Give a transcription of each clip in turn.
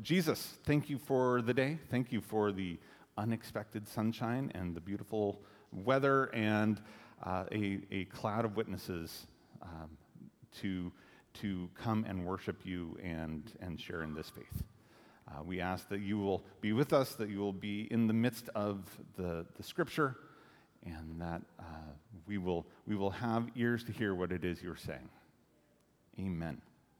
Jesus, thank you for the day. Thank you for the unexpected sunshine and the beautiful weather and a cloud of witnesses to come and worship you and share in this faith. We ask that you will be with us, that you will be in the midst of the Scripture, and that we will have ears to hear what it is you're saying. Amen.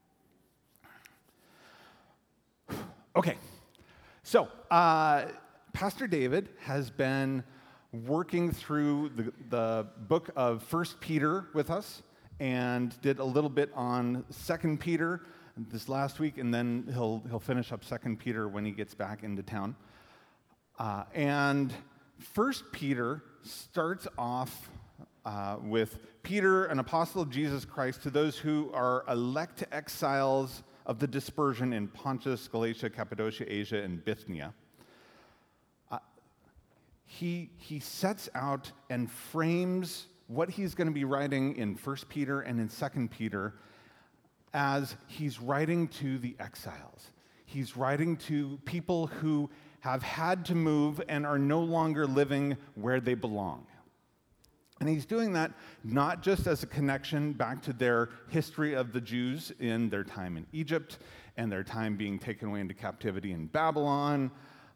Okay, so Pastor David has been working through the book of 1 Peter with us and did a little bit on 2 Peter this last week, and then he'll finish up 2 Peter when he gets back into town. And 1 Peter starts off with Peter, an apostle of Jesus Christ, to those who are elect exiles of the dispersion in Pontus, Galatia, Cappadocia, Asia, and Bithynia. He sets out and frames what he's going to be writing in 1 Peter and in 2 Peter as he's writing to the exiles. He's writing to people who have had to move and are no longer living where they belong. And he's doing that not just as a connection back to their history of the Jews in their time in Egypt and their time being taken away into captivity in Babylon,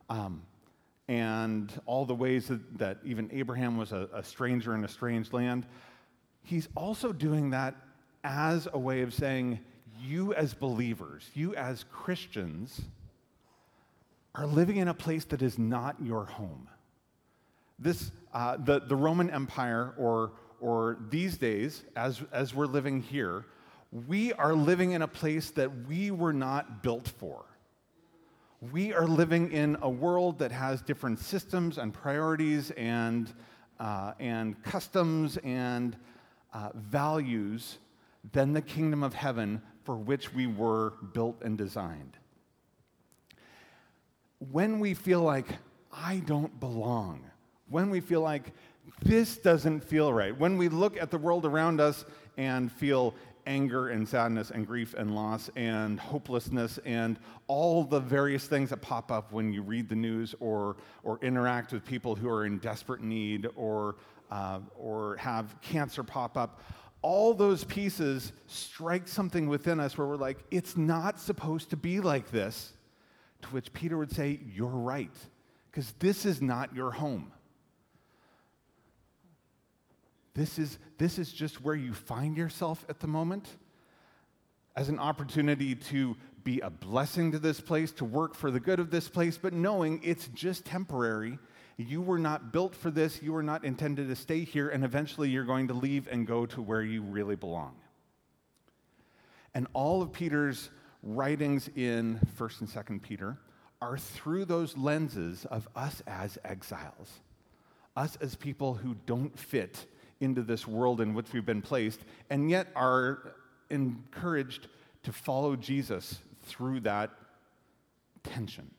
and all the ways that even Abraham was a stranger in a strange land. He's also doing that as a way of saying, you as believers, you as Christians, are living in a place that is not your home. This, the Roman Empire, or these days, as we're living here, we are living in a place that we were not built for. We are living in a world that has different systems and priorities and customs and values than the kingdom of heaven for which we were built and designed. When we feel like, I don't belong, when we feel like this doesn't feel right, when we look at the world around us and feel anger and sadness and grief and loss and hopelessness and all the various things that pop up when you read the news or interact with people who are in desperate need or have cancer pop up, all those pieces strike something within us where we're like, it's not supposed to be like this, to which Peter would say, you're right, because this is not your home. This is just where you find yourself at the moment as an opportunity to be a blessing to this place, to work for the good of this place, but knowing it's just temporary. You were not built for this. You were not intended to stay here, and eventually you're going to leave and go to where you really belong. And all of Peter's writings in 1st and 2nd Peter are through those lenses of us as exiles, us as people who don't fit into this world in which we've been placed, and yet are encouraged to follow Jesus through that tension.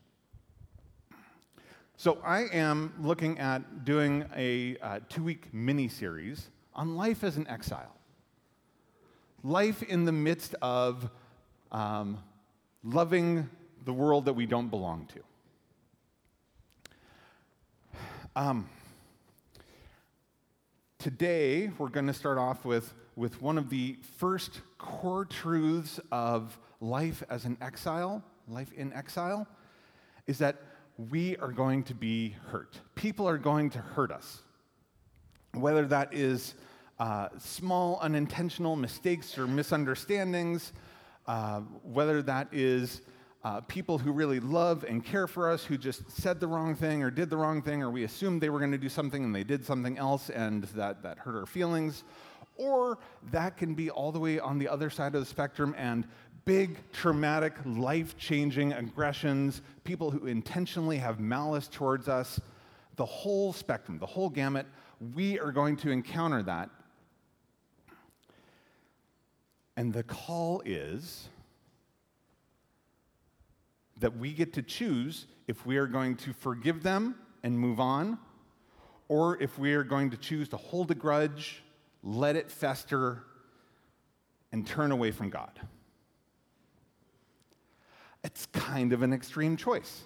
So I am looking at doing a 2-week mini-series on life as an exile. Life in the midst of loving the world that we don't belong to. Today, we're going to start off with one of the first core truths of life as an exile, life in exile, is that we are going to be hurt. People are going to hurt us. Whether that is small, unintentional mistakes or misunderstandings, whether that is people who really love and care for us who just said the wrong thing or did the wrong thing, or we assumed they were going to do something and they did something else and that hurt our feelings. Or that can be all the way on the other side of the spectrum and big, traumatic, life-changing aggressions, people who intentionally have malice towards us, the whole spectrum, the whole gamut, we are going to encounter that. And the call is that we get to choose if we are going to forgive them and move on, or if we are going to choose to hold a grudge, let it fester, and turn away from God. It's kind of an extreme choice.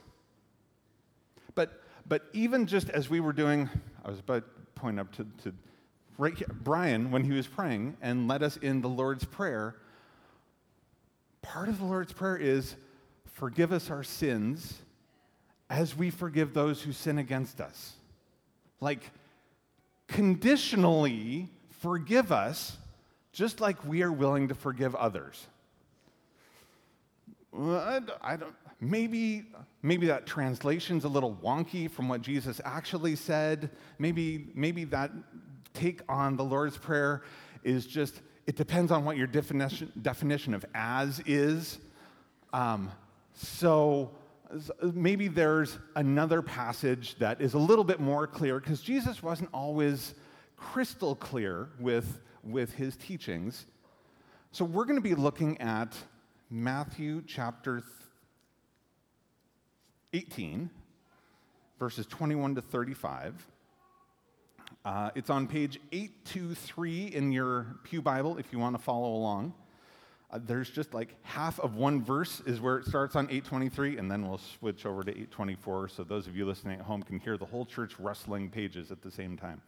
But even just as we were doing, I was about to point up to right here, Brian, when he was praying and led us in the Lord's Prayer, part of the Lord's Prayer is, forgive us our sins as we forgive those who sin against us. Like, conditionally forgive us just like we are willing to forgive others. Well, I don't. Maybe that translation's a little wonky from what Jesus actually said. Maybe that take on the Lord's Prayer is just, it depends on what your definition of as is. So maybe there's another passage that is a little bit more clear, because Jesus wasn't always crystal clear with his teachings. So we're going to be looking at Matthew chapter 18, verses 21 to 35. It's on page 823 in your Pew Bible if you want to follow along. There's just like half of one verse is where it starts on 823, and then we'll switch over to 824 so those of you listening at home can hear the whole church rustling pages at the same time.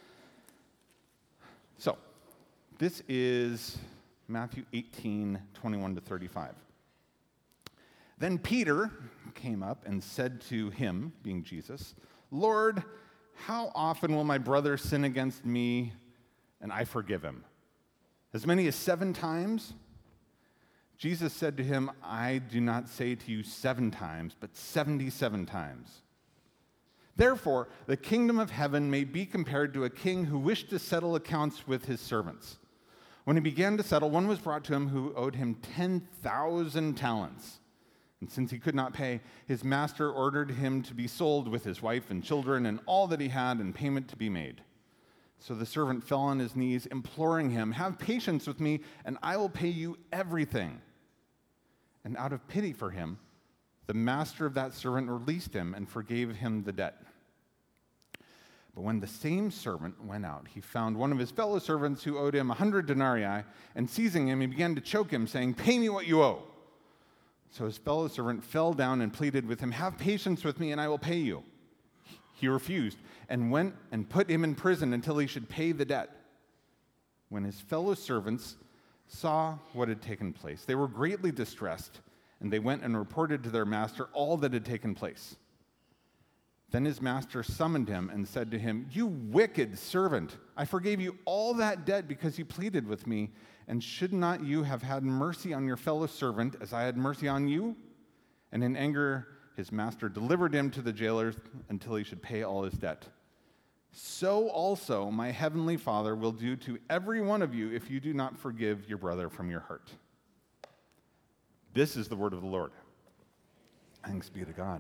So, this is Matthew 18, 21 to 35. Then Peter came up and said to him, being Jesus, Lord, how often will my brother sin against me and I forgive him? As many as 7 times? Jesus said to him, I do not say to you 7 times, but 77 times. Therefore, the kingdom of heaven may be compared to a king who wished to settle accounts with his servants. When he began to settle, one was brought to him who owed him 10,000 talents. And since he could not pay, his master ordered him to be sold with his wife and children and all that he had, and payment to be made. So the servant fell on his knees, imploring him, have patience with me, and I will pay you everything. And out of pity for him, the master of that servant released him and forgave him the debt. But when the same servant went out, he found one of his fellow servants who owed him 100 denarii, and seizing him, he began to choke him, saying, pay me what you owe. So his fellow servant fell down and pleaded with him, have patience with me and I will pay you. He refused and went and put him in prison until he should pay the debt. When his fellow servants saw what had taken place, they were greatly distressed, and they went and reported to their master all that had taken place. Then his master summoned him and said to him, you wicked servant, I forgave you all that debt because you pleaded with me. And should not you have had mercy on your fellow servant as I had mercy on you? And in anger, his master delivered him to the jailers until he should pay all his debt. So also my heavenly Father will do to every one of you if you do not forgive your brother from your heart. This is the word of the Lord. Thanks be to God.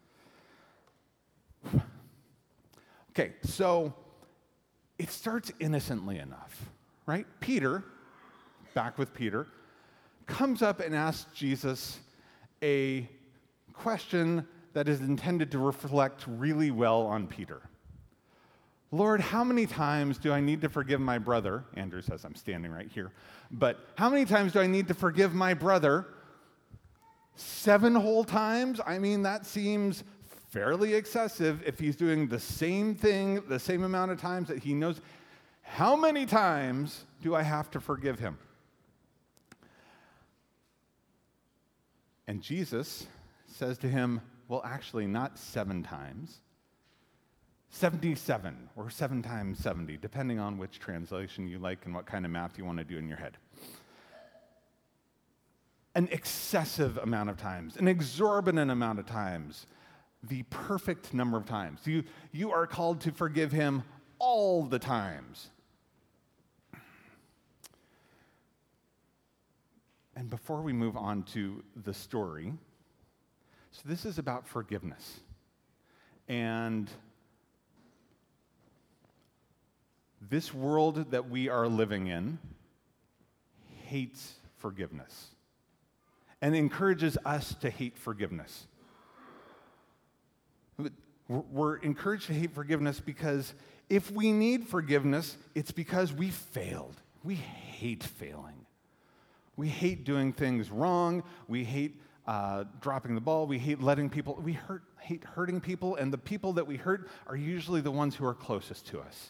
Okay, so it starts innocently enough, right? Peter, back with Peter, comes up and asks Jesus a question that is intended to reflect really well on Peter. Lord, how many times do I need to forgive my brother? Andrew says I'm standing right here. But how many times do I need to forgive my brother? 7 whole times? I mean, that seems fairly excessive if he's doing the same thing the same amount of times that he knows. How many times do I have to forgive him? And Jesus says to him, well, actually, not 7 times, 77 or 7 times 70, depending on which translation you like and what kind of math you want to do in your head. An excessive amount of times, an exorbitant amount of times, the perfect number of times. You are called to forgive him all the times. And before we move on to the story, so this is about forgiveness. And this world that we are living in hates forgiveness and encourages us to hate forgiveness. We're encouraged to hate forgiveness because if we need forgiveness, it's because we failed. We hate failing. We hate doing things wrong. We hate dropping the ball. We hate letting people, hate hurting people, and the people that we hurt are usually the ones who are closest to us.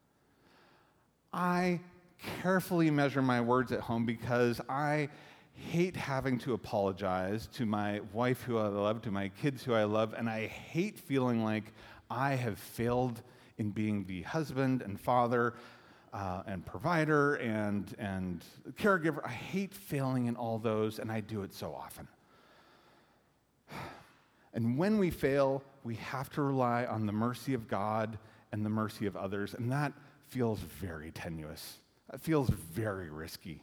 I carefully measure my words at home because I hate having to apologize to my wife who I love, to my kids who I love, and I hate feeling like I have failed in being the husband and father and provider and caregiver. I hate failing in all those, and I do it so often. And when we fail, we have to rely on the mercy of God and the mercy of others, and that feels very tenuous. That feels very risky.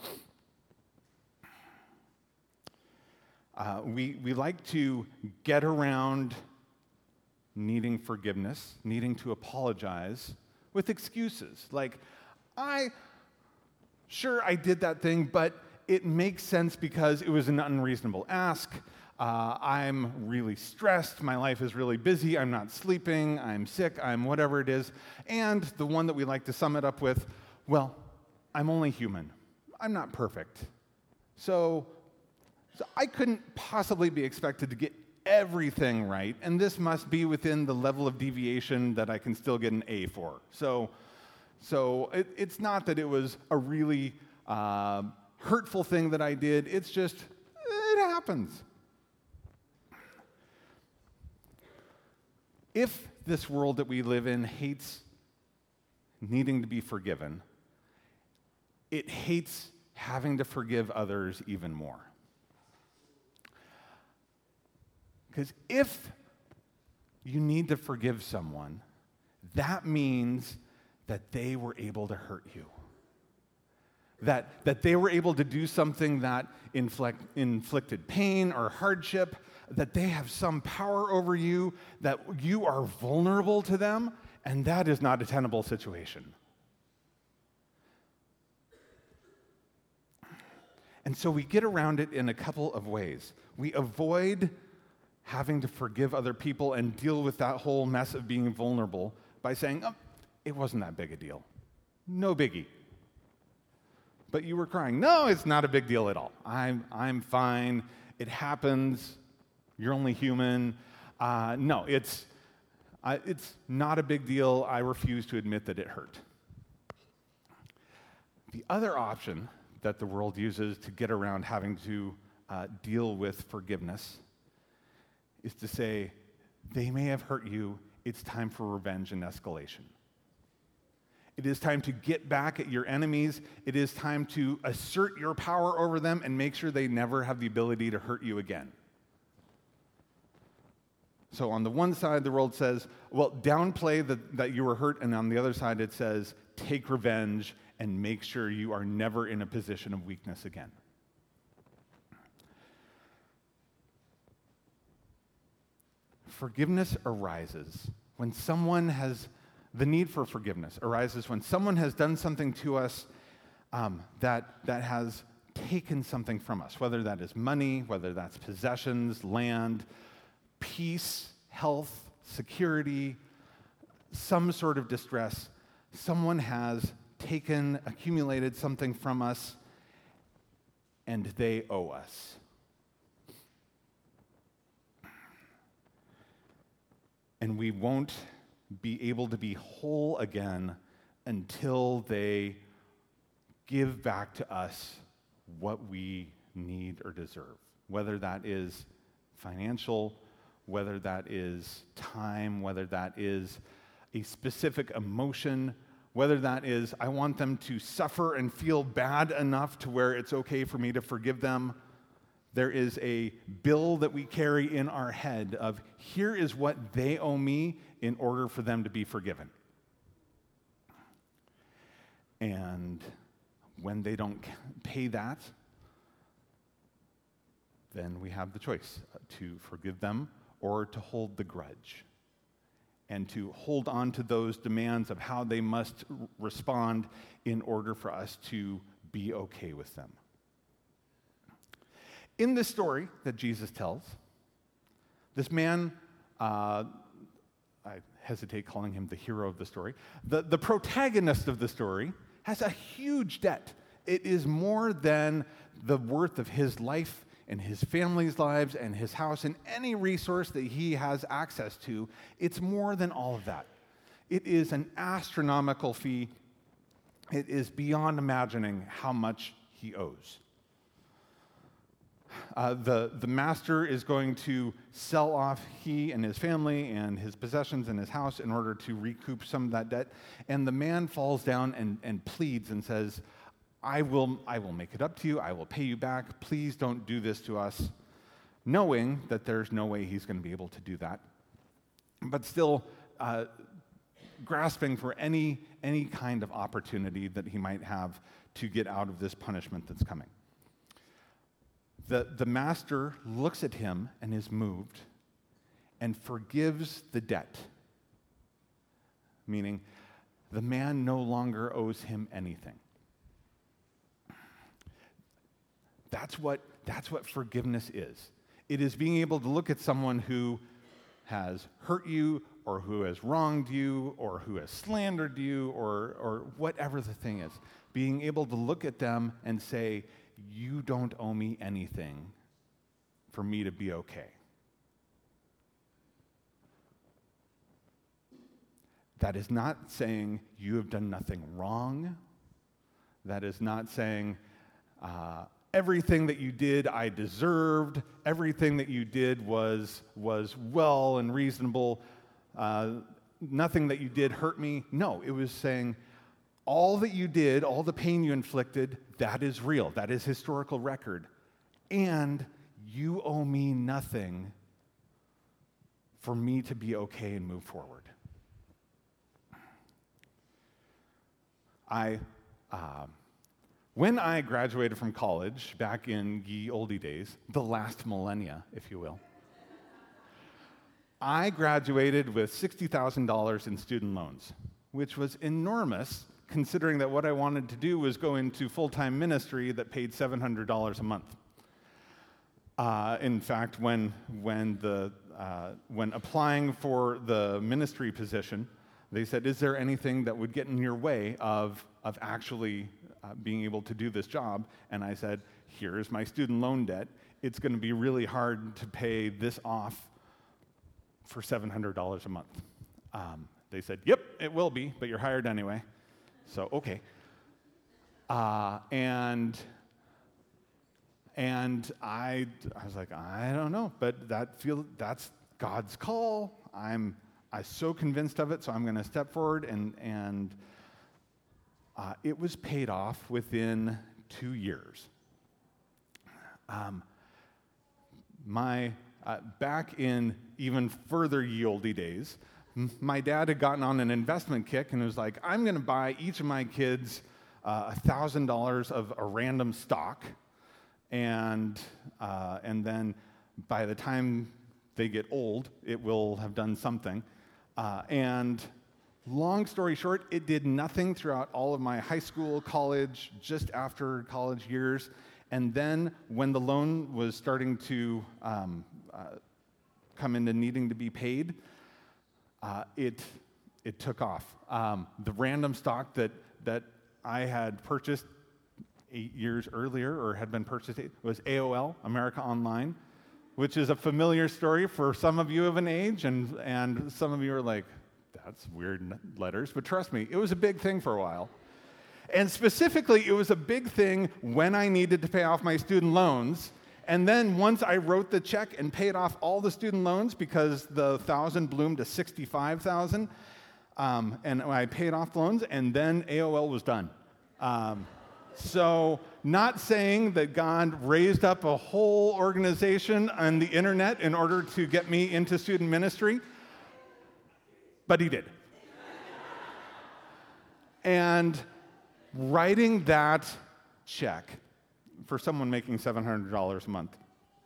We like to get around needing forgiveness, needing to apologize with excuses. Like, I did that thing, but it makes sense because it was an unreasonable ask. I'm really stressed. My life is really busy. I'm not sleeping. I'm sick. I'm whatever it is. And the one that we like to sum it up with, well, I'm only human. I'm not perfect. So I couldn't possibly be expected to get everything right, and this must be within the level of deviation that I can still get an A for. So it's not that it was a really hurtful thing that I did. It's just, it happens. If this world that we live in hates needing to be forgiven, it hates having to forgive others even more. Because if you need to forgive someone, that means that they were able to hurt you. That they were able to do something that inflicted pain or hardship, that they have some power over you, that you are vulnerable to them, and that is not a tenable situation. And so we get around it in a couple of ways. We avoid having to forgive other people and deal with that whole mess of being vulnerable by saying, oh, it wasn't that big a deal. No biggie. But you were crying. No, it's not a big deal at all. I'm fine. It happens. You're only human. No, it's not a big deal. I refuse to admit that it hurt. The other option that the world uses to get around having to deal with forgiveness is to say, they may have hurt you, it's time for revenge and escalation. It is time to get back at your enemies. It is time to assert your power over them and make sure they never have the ability to hurt you again. So on the one side, the world says, well, downplay that you were hurt, and on the other side, it says, take revenge and make sure you are never in a position of weakness again. Forgiveness arises when the need for forgiveness arises when someone has done something to us that has taken something from us, whether that is money, whether that's possessions, land, peace, health, security, some sort of distress. Someone has accumulated something from us, and they owe us. And we won't be able to be whole again until they give back to us what we need or deserve, whether that is financial, whether that is time, whether that is a specific emotion, whether that is I want them to suffer and feel bad enough to where it's okay for me to forgive them. There is a bill that we carry in our head of here is what they owe me in order for them to be forgiven. And when they don't pay that, then we have the choice to forgive them or to hold the grudge and to hold on to those demands of how they must respond in order for us to be okay with them. In this story that Jesus tells, this man, I hesitate calling him the hero of the story, the protagonist of the story has a huge debt. It is more than the worth of his life and his family's lives and his house and any resource that he has access to. It's more than all of that. It is an astronomical fee. It is beyond imagining how much he owes. The master is going to sell off he and his family and his possessions and his house in order to recoup some of that debt. And the man falls down and pleads and says, I will make it up to you. I will pay you back. Please don't do this to us, knowing that there's no way he's going to be able to do that. But still grasping for any kind of opportunity that he might have to get out of this punishment that's coming. The master looks at him and is moved and forgives the debt, meaning the man no longer owes him anything. That's what forgiveness is. It is being able to look at someone who has hurt you or who has wronged you or who has slandered you or whatever the thing is. Being able to look at them and say, you don't owe me anything for me to be okay. That is not saying you have done nothing wrong. That is not saying everything that you did I deserved. Everything that you did was well and reasonable. Nothing that you did hurt me. No, it was saying all that you did, all the pain you inflicted, that is real. That is historical record. And you owe me nothing for me to be okay and move forward. When I graduated from college, back in ye oldie days, the last millennia, if you will, I graduated with $60,000 in student loans, which was enormous, considering that what I wanted to do was go into full-time ministry that paid $700 a month. In fact, when applying for the ministry position, they said, is there anything that would get in your way of actually being able to do this job? And I said, here's my student loan debt. It's going to be really hard to pay this off for $700 a month. They said, yep, it will be, but you're hired anyway. So, okay. And I was like, I don't know, but that's God's call. I'm so convinced of it, so I'm going to step forward, and it was paid off within 2 years. Back in even further ye olde days, my dad had gotten on an investment kick and was like, I'm going to buy each of my kids $1,000 of a random stock, and then by the time they get old, it will have done something. And long story short, it did nothing throughout all of my high school, college, just after college years. And then when the loan was starting to come into needing to be paid, it took off. The random stock that I had purchased 8 years earlier, or had been purchased, was AOL, America Online, which is a familiar story for some of you of an age, and some of you are like, that's weird letters, but trust me, it was a big thing for a while. And specifically, it was a big thing when I needed to pay off my student loans. And then once I wrote the check and paid off all the student loans, because the 1,000 bloomed to 65,000, and I paid off the loans, and then AOL was done. So not saying that God raised up a whole organization on the internet in order to get me into student ministry, but he did. And writing that check for someone making $700 a month,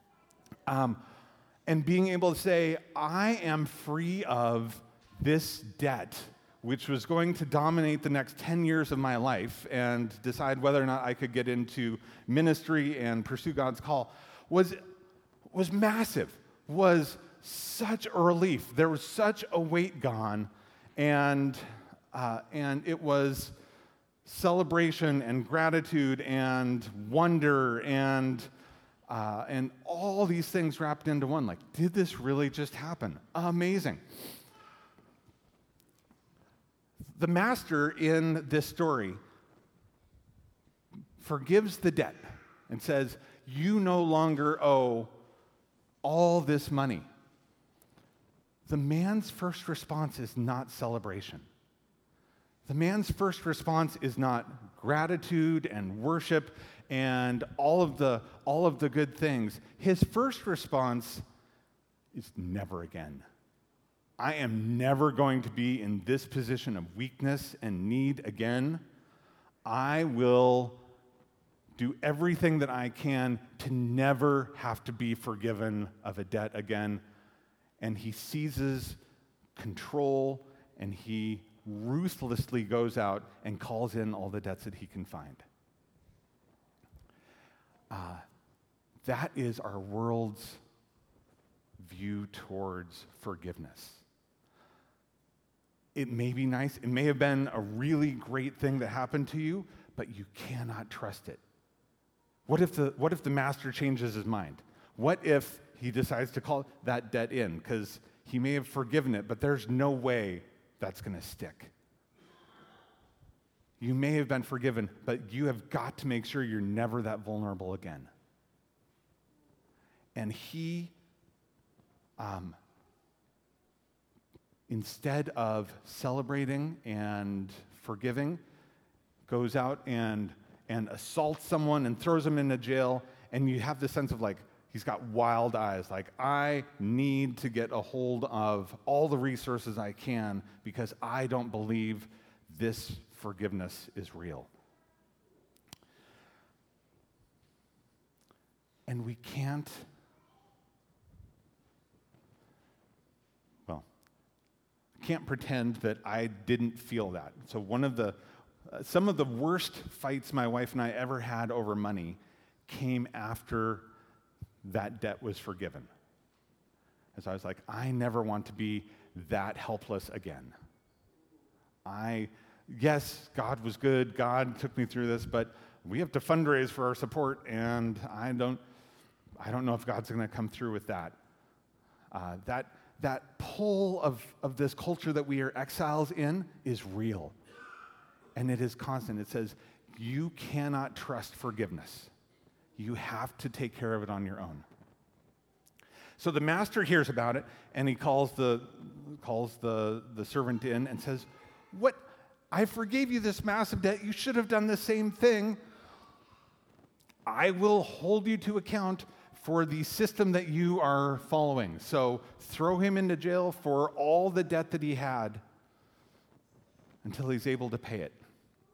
and being able to say, I am free of this debt, which was going to dominate the next 10 years of my life and decide whether or not I could get into ministry and pursue God's call, was massive, was such a relief. There was such a weight gone, and it was celebration and gratitude and wonder and and all these things wrapped into one. Like, did this really just happen? Amazing. The master in this story forgives the debt and says, you no longer owe all this money. The man's first response is not celebration. The man's first response is not gratitude and worship and all of the good things. His first response is never again. I am never going to be in this position of weakness and need again. I will do everything that I can to never have to be forgiven of a debt again. And he seizes control, and he ruthlessly goes out and calls in all the debts that he can find. That is our world's view towards forgiveness. It may be nice, it may have been a really great thing that happened to you, but you cannot trust it. What if the master changes his mind? What if he decides to call that debt in? Because he may have forgiven it, but there's no way that's going to stick. You may have been forgiven, but you have got to make sure you're never that vulnerable again. And he, instead of celebrating and forgiving, goes out and assaults someone and throws him into jail, and you have this sense of like, he's got wild eyes, like, I need to get a hold of all the resources I can because I don't believe this forgiveness is real. And we can't, pretend that I didn't feel that. So some of the worst fights my wife and I ever had over money came after that debt was forgiven. As I was like, I never want to be that helpless again. Yes, God was good, God took me through this, but we have to fundraise for our support, and I don't know if God's going to come through with that. That pull of this culture that we are exiles in is real, and it is constant. It says, you cannot trust forgiveness. You have to take care of it on your own. So the master hears about it, and he calls the servant in and says, "What? I forgave you this massive debt. You should have done the same thing. I will hold you to account for the system that you are following. So throw him into jail for all the debt that he had until he's able to pay it."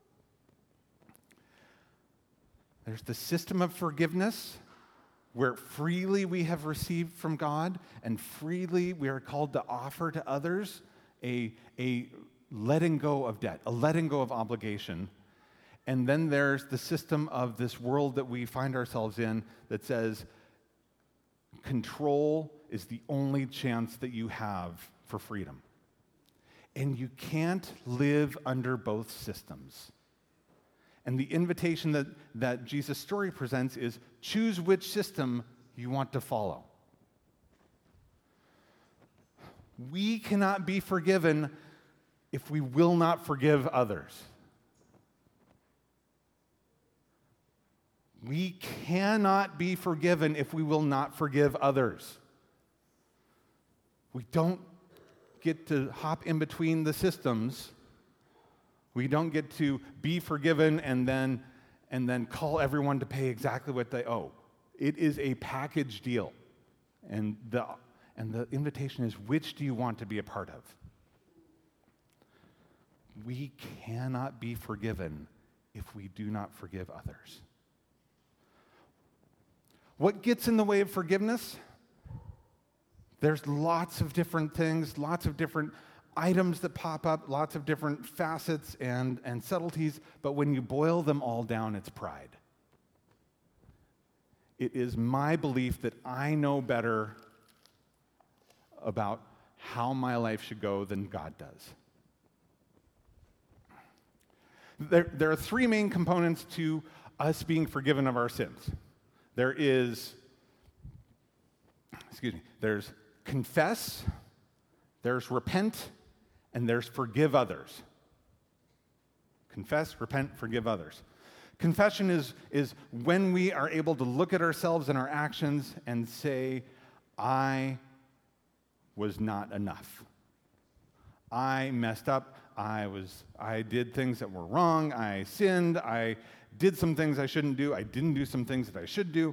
There's the system of forgiveness where freely we have received from God and freely we are called to offer to others a letting go of debt, a letting go of obligation. And then there's the system of this world that we find ourselves in that says control is the only chance that you have for freedom. And you can't live under both systems. And the invitation that Jesus' story presents is choose which system you want to follow. We cannot be forgiven if we will not forgive others. We cannot be forgiven if we will not forgive others. We don't get to hop in between the systems. We don't get to be forgiven and then call everyone to pay exactly what they owe. It is a package deal. And the invitation is, which do you want to be a part of? We cannot be forgiven if we do not forgive others. What gets in the way of forgiveness? There's lots of different things, lots of different items that pop up, lots of different facets and subtleties, but when you boil them all down, it's pride. It is my belief that I know better about how my life should go than God does. There are three main components to us being forgiven of our sins. There is there's confess, there's repent, and there's forgive others. Confess, repent, forgive others. Confession is when we are able to look at ourselves and our actions and say, I was not enough. I messed up. I did things that were wrong. I sinned. I did some things I shouldn't do. I didn't do some things that I should do.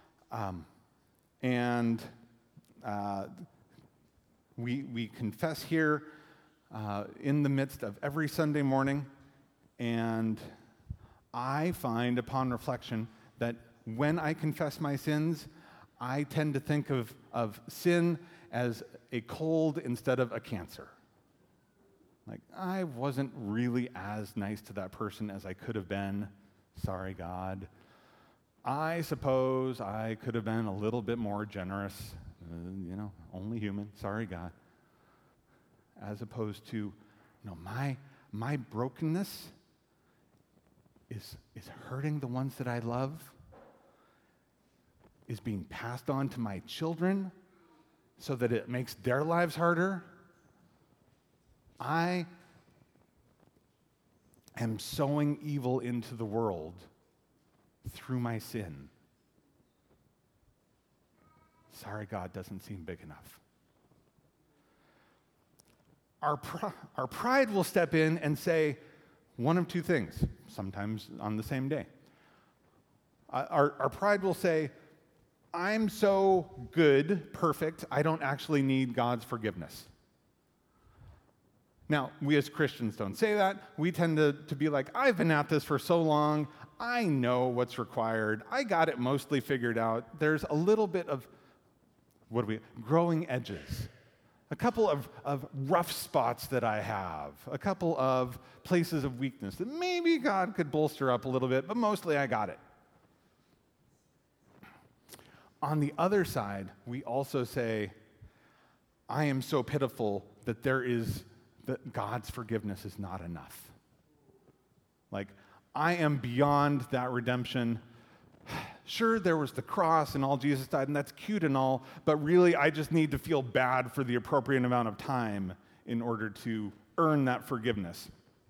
We confess here in the midst of every Sunday morning, and I find upon reflection that when I confess my sins, I tend to think of sin as a cold instead of a cancer. Like, I wasn't really as nice to that person as I could have been. Sorry, God. I suppose I could have been a little bit more generous. Only human. Sorry, God. As opposed to, my brokenness is hurting the ones that I love, is being passed on to my children so that it makes their lives harder. I am sowing evil into the world through my sin. Sorry, God doesn't seem big enough. Our pride will step in and say one of two things, sometimes on the same day. Our pride will say, I'm so good, perfect, I don't actually need God's forgiveness. Now, we as Christians don't say that. We tend to be like, I've been at this for so long, I know what's required, I got it mostly figured out. There's a little bit of, growing edges. A couple of rough spots that I have, a couple of places of weakness that maybe God could bolster up a little bit, but mostly I got it. On the other side, we also say, I am so pitiful that that God's forgiveness is not enough. Like, I am beyond that redemption. Sure, there was the cross and all Jesus died, and that's cute and all, but really I just need to feel bad for the appropriate amount of time in order to earn that forgiveness.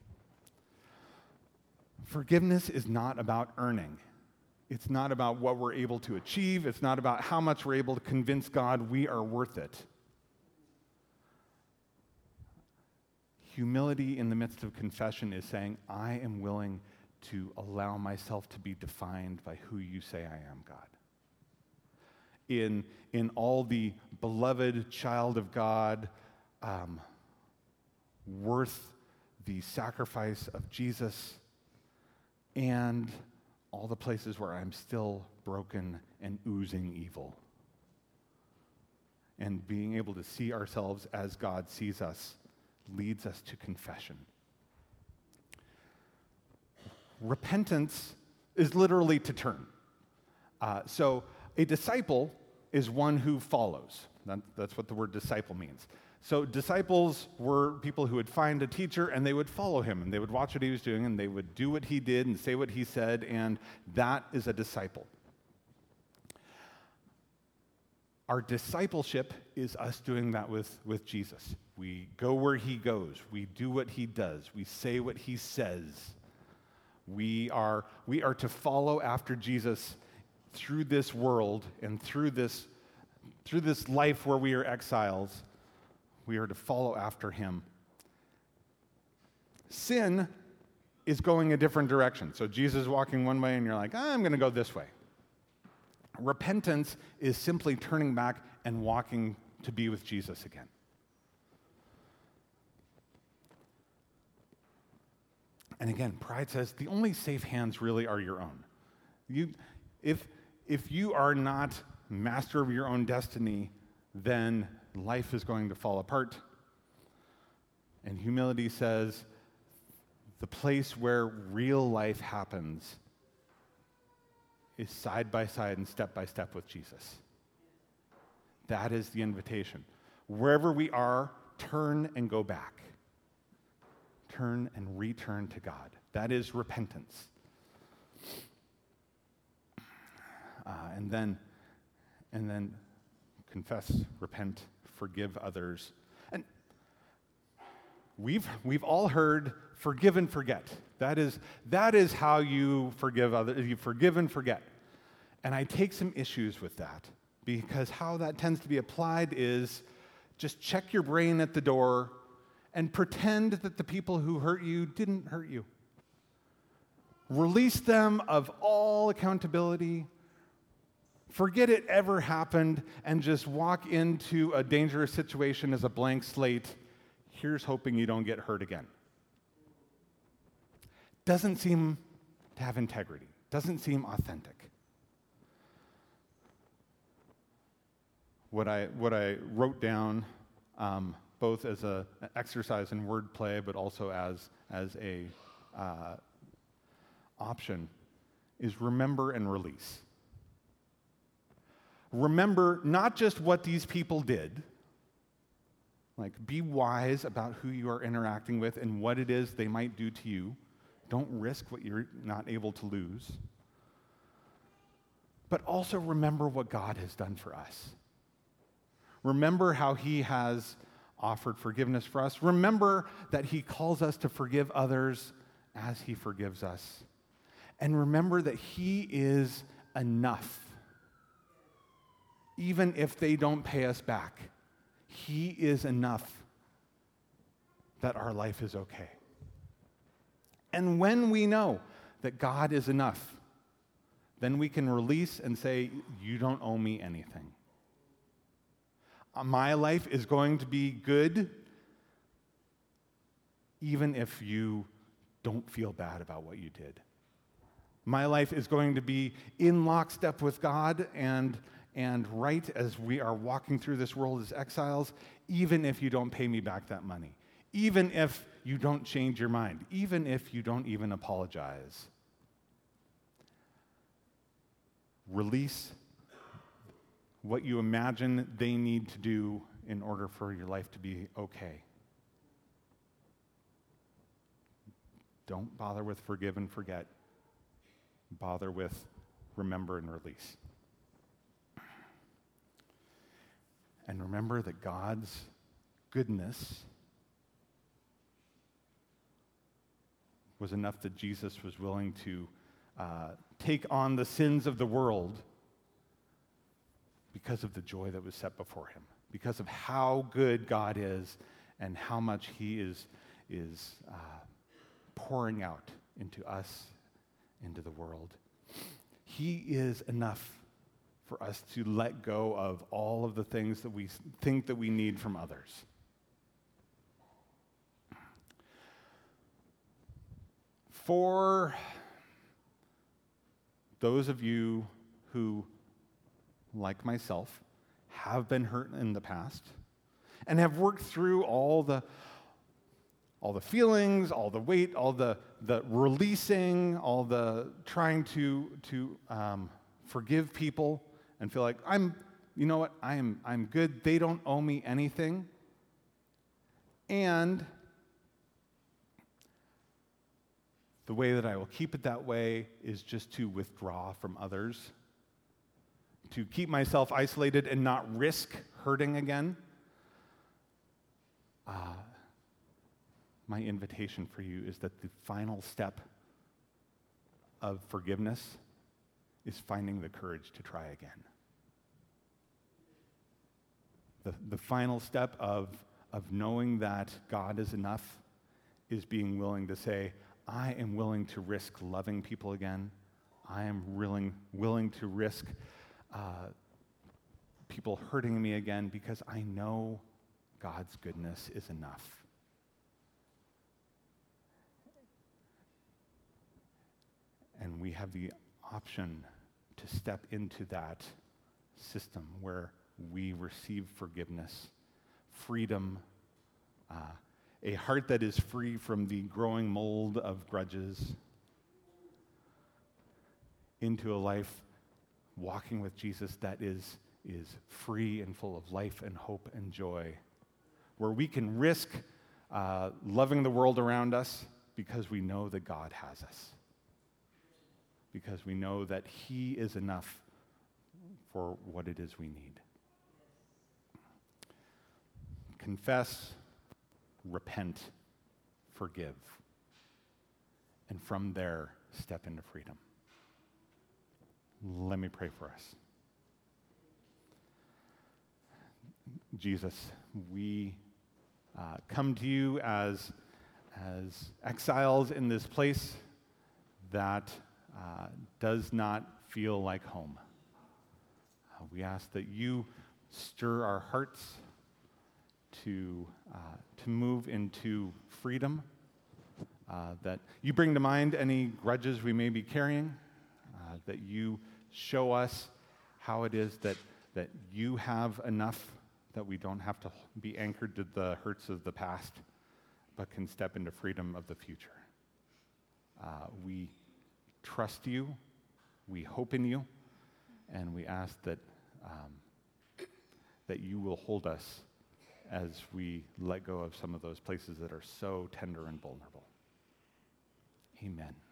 Forgiveness is not about earning. It's not about what we're able to achieve. It's not about how much we're able to convince God we are worth it. Humility in the midst of confession is saying, I am willing to allow myself to be defined by who you say I am, God. In all the beloved child of God, worth the sacrifice of Jesus, and all the places where I'm still broken and oozing evil. And being able to see ourselves as God sees us leads us to confession. Repentance is literally to turn. So a disciple is one who follows. That's what the word disciple means. So disciples were people who would find a teacher and they would follow him and they would watch what he was doing and they would do what he did and say what he said, and that is a disciple. Our discipleship is us doing that with Jesus. We go where he goes. We do what he does. We say what he says. We are to follow after Jesus through this world and through this life where we are exiles. We are to follow after him. Sin is going a different direction. So Jesus is walking one way and you're like, I'm going to go this way. Repentance is simply turning back and walking to be with Jesus again. And again, pride says the only safe hands really are your own. If you are not master of your own destiny, then life is going to fall apart. And humility says the place where real life happens is side by side and step by step with Jesus. That is the invitation. Wherever we are, turn and go back. Turn and return to God. That is repentance. And then confess, repent, forgive others. And we've all heard forgive and forget. That is how you forgive others. You forgive and forget. And I take some issues with that, because how that tends to be applied is just check your brain at the door and pretend that the people who hurt you didn't hurt you. Release them of all accountability. Forget it ever happened and just walk into a dangerous situation as a blank slate. Here's hoping you don't get hurt again. Doesn't seem to have integrity. Doesn't seem authentic. What I wrote down, both as an exercise in wordplay, but also as a option, is remember and release. Remember not just what these people did, like be wise about who you are interacting with and what it is they might do to you. Don't risk what you're not able to lose. But also remember what God has done for us. Remember how he has offered forgiveness for us. Remember that he calls us to forgive others as he forgives us. And remember that he is enough. Even if they don't pay us back, he is enough that our life is okay. And when we know that God is enough, then we can release and say, you don't owe me anything. My life is going to be good even if you don't feel bad about what you did. My life is going to be in lockstep with God and right as we are walking through this world as exiles, even if you don't pay me back that money, even if you don't change your mind, even if you don't even apologize. Release what you imagine they need to do in order for your life to be okay. Don't bother with forgive and forget. Bother with remember and release. And remember that God's goodness was enough that Jesus was willing to take on the sins of the world because of the joy that was set before him, because of how good God is and how much he is pouring out into us, into the world. He is enough for us to let go of all of the things that we think that we need from others. For those of you who, like myself, have been hurt in the past and have worked through all the feelings, all the weight, all the releasing, all the trying to forgive people and feel like I'm good. They don't owe me anything. And the way that I will keep it that way is just to withdraw from others, to keep myself isolated and not risk hurting again. My invitation for you is that the final step of forgiveness is finding the courage to try again. The final step of knowing that God is enough is being willing to say, I am willing to risk loving people again. I am willing to risk people hurting me again because I know God's goodness is enough. And we have the option to step into that system where we receive forgiveness, freedom, a heart that is free from the growing mold of grudges, into a life walking with Jesus that is free and full of life and hope and joy, where we can risk loving the world around us because we know that God has us, because we know that he is enough for what it is we need. confess, repent, forgive, and from there, step into freedom. Let me pray for us. Jesus, we come to you as exiles in this place that does not feel like home. We ask that you stir our hearts to move into freedom, that you bring to mind any grudges we may be carrying, that you show us how it is that you have enough that we don't have to be anchored to the hurts of the past, but can step into freedom of the future. We trust you, we hope in you, and we ask that you will hold us as we let go of some of those places that are so tender and vulnerable. Amen.